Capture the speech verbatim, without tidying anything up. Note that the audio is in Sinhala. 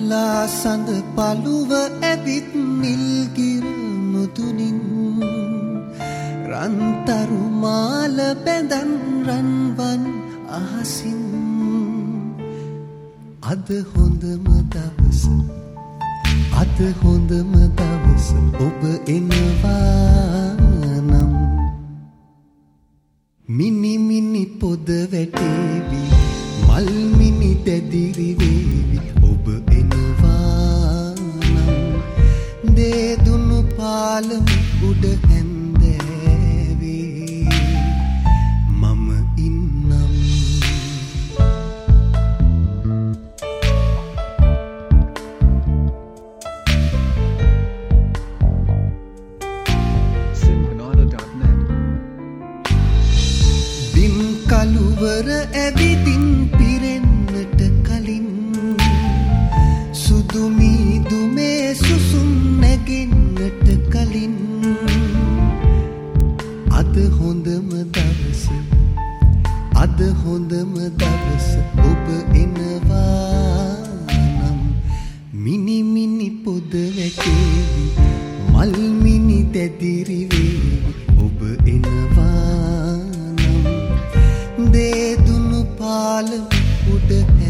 ලා සඳ පළුව ඇවිත් නිල්ගිර මුතුනින් රන්තරු මාල බැඳන් රන්වන් අහසින් අද හොඳම දවස අද හොඳම දවස ඔබ එනවා නම් මිනි මිනි පොද වැටේවි මල් මිනි දැදිරි වේවි ඔබ එනවා නම් දේදුණු පාලම උඩ හැන්දෑවේ මම ඉන්නම් කළුවර ඇවිදින් පිරෙන්නට කලින් සුදු මීදුමේ සුසුම් නැගෙන්නට කලින් අද හොඳම දවස අද හොඳම දවස ඔබ එනවා නම් මිනි මිනි පොද වැටේවි මල් මිනි දැදිරි වේවි ඔබ එනවා දේදුණු පාල උඩ